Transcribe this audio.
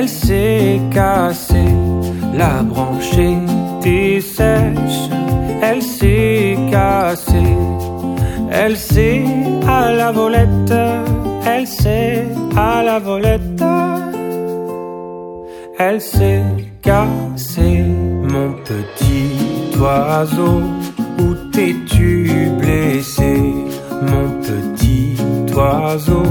Elle s'est cassée, la branche était sèche. Elle s'est cassée, elle s'est à la volette. Elle s'est à la volette. Elle s'est cassée, mon petit oiseau. Où t'es-tu blessé, mon petit oiseau?